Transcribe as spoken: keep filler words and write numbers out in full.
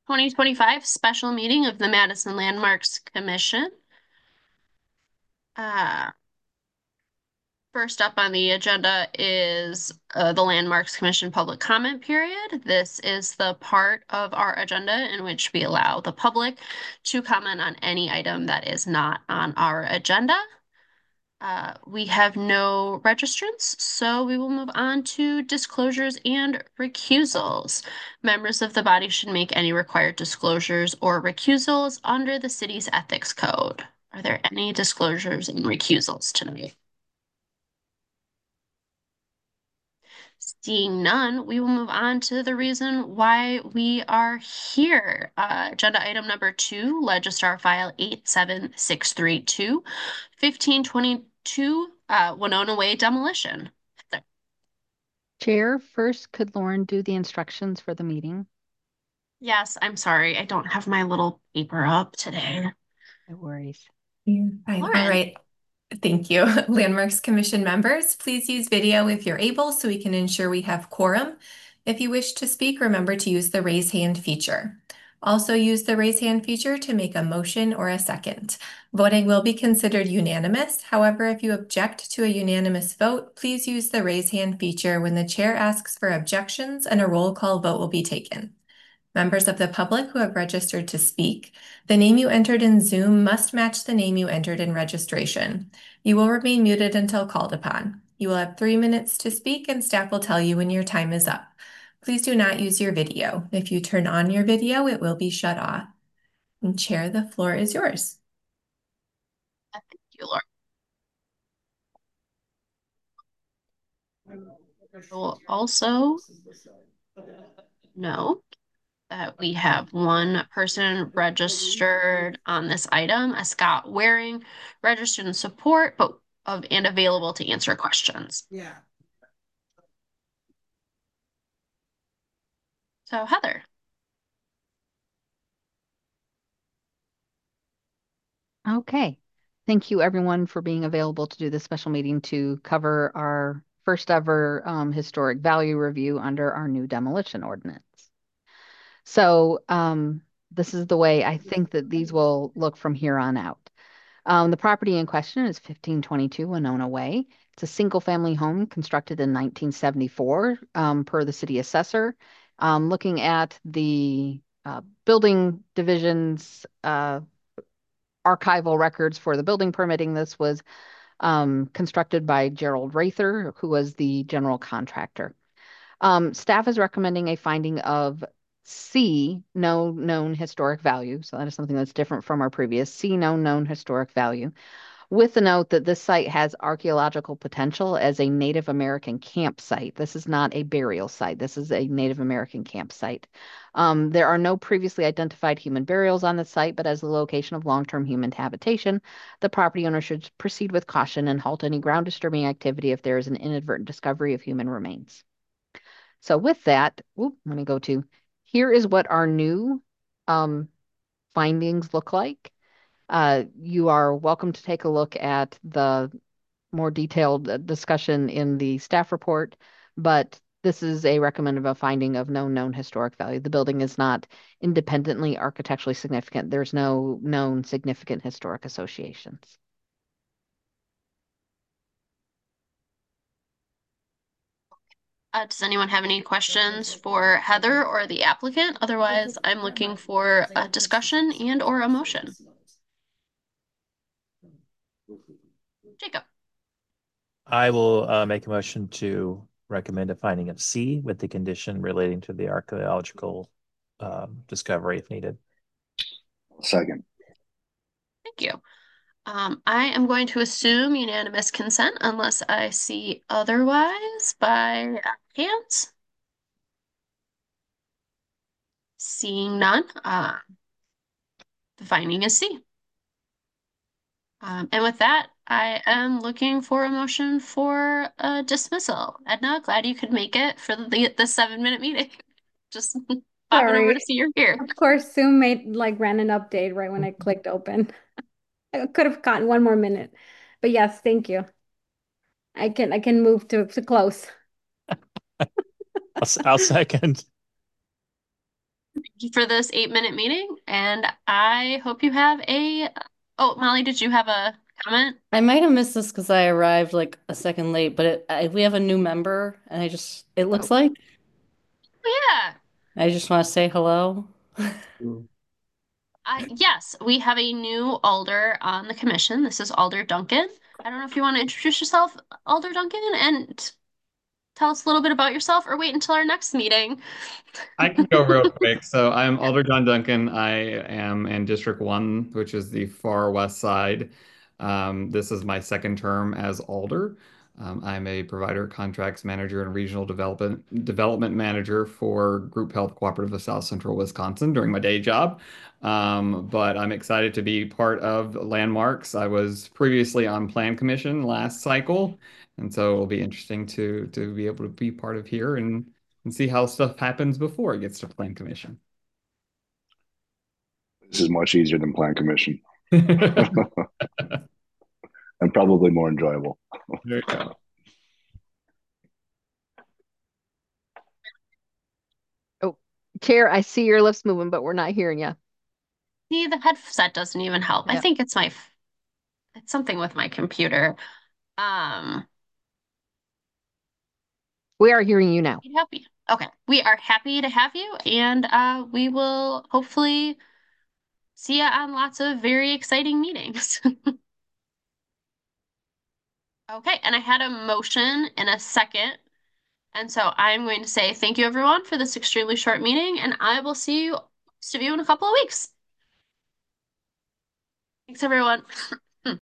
twenty twenty-five special meeting of the Madison Landmarks Commission. Uh, First up on the agenda is uh, the Landmarks Commission public comment period. This is the part of our agenda in which we allow the public to comment on any item that is not on our agenda. Uh, we have no registrants, so we will move on to disclosures and recusals. Members of the body should make any required disclosures or recusals under the city's ethics code. Are there any disclosures and recusals tonight? Seeing none, we will move on to the reason why we are here. Uh, agenda item number two, Legistar File eight seven six three two, fifteen twenty-two uh, Winona Way demolition. There. Chair, first, could Lauren do the instructions for the meeting? Yes, I'm sorry. I don't have my little paper up today. No worries. Yeah, fine. All right. Thank you. Landmarks Commission members, please use video if you're able so we can ensure we have quorum. If you wish to speak, remember to use the raise hand feature. Also use the raise hand feature to make a motion or a second. Voting will be considered unanimous. However, if you object to a unanimous vote, please use the raise hand feature when the chair asks for objections and a roll call vote will be taken. Members of the public who have registered to speak, the name you entered in Zoom must match the name you entered in registration. You will remain muted until called upon. You will have three minutes to speak and staff will tell you when your time is up. Please do not use your video. If you turn on your video, it will be shut off. And Chair, the floor is yours. Thank you, Laura. We'll also note that we have one person registered on this item, a Scott Waring, registered in support, but of and available to answer questions. Yeah. So Heather. Okay. Thank you everyone for being available to do this special meeting to cover our first ever um, historic value review under our new demolition ordinance. So um, this is the way I think that these will look from here on out. Um, the property in question is fifteen twenty-two Winona Way. It's a single family home constructed in nineteen seventy-four um, per the city assessor. Um, looking at the uh, building division's uh, archival records for the building permitting, this was um, constructed by Gerald Rather, who was the general contractor. Um, staff is recommending a finding of C, no known historic value. So that is something that's different from our previous C, no known historic value, with the note that this site has archaeological potential as a Native American campsite. This is not a burial site. This is a Native American campsite. Um, there are no previously identified human burials on the site, but as the location of long-term human habitation, the property owner should proceed with caution and halt any ground disturbing activity if there is an inadvertent discovery of human remains. So with that, whoop, let me go to, here is what our new um, findings look like. Uh, you are welcome to take a look at the more detailed uh, discussion in the staff report, but this is a recommended a finding of no known historic value. The building is not independently architecturally significant. There's no known significant historic associations. Uh, does anyone have any questions for Heather or the applicant? Otherwise, I'm looking for a discussion and or a motion. Jacob. I will uh, make a motion to recommend a finding of C with the condition relating to the archaeological um, discovery if needed. Second. Thank you. Um, I am going to assume unanimous consent unless I see otherwise by hands. Seeing none, uh, the finding is C. Um, and with that, I am looking for a motion for a dismissal. Edna, glad you could make it for the the seven minute meeting. Just popping over to see you're here. Of course, Zoom made like ran an update right when I clicked open. I could have gotten one more minute, but yes, thank you. I can I can move to to close. I'll, I'll second. for this eight minute meeting, and I hope you have a. Oh, Molly, did you have a comment? I might have missed this because I arrived like a second late, but it, I, we have a new member, and I just, it looks like, Yeah. I just want to say hello. Uh, yes, we have a new alder on the commission. This is Alder Duncan. I don't know if you want to introduce yourself, Alder Duncan, and tell us a little bit about yourself, or wait until our next meeting. I can go real quick. So I'm Alder John Duncan. I am in District One, which is the far west side. Um, this is my second term as Alder. Um, I'm a provider contracts manager and regional development development manager for Group Health Cooperative of South Central Wisconsin during my day job. Um, but I'm excited to be part of Landmarks. I was previously on Plan Commission last cycle, and so it'll be interesting to to be able to be part of here and and see how stuff happens before it gets to Plan Commission. This is much easier than Plan Commission There and probably more enjoyable. you go. Oh, Chair, I see your lips moving, but we're not hearing you. See, the headset doesn't even help. I Yep. think it's my, it's something with my computer. Um, We are hearing you now. happy. Okay, we are happy to have you, and uh, we will hopefully see you on lots of very exciting meetings. Okay, and I had a motion in a second. And so I'm going to say thank you, everyone, for this extremely short meeting, and I will see you, most of you, in a couple of weeks. Thanks, everyone.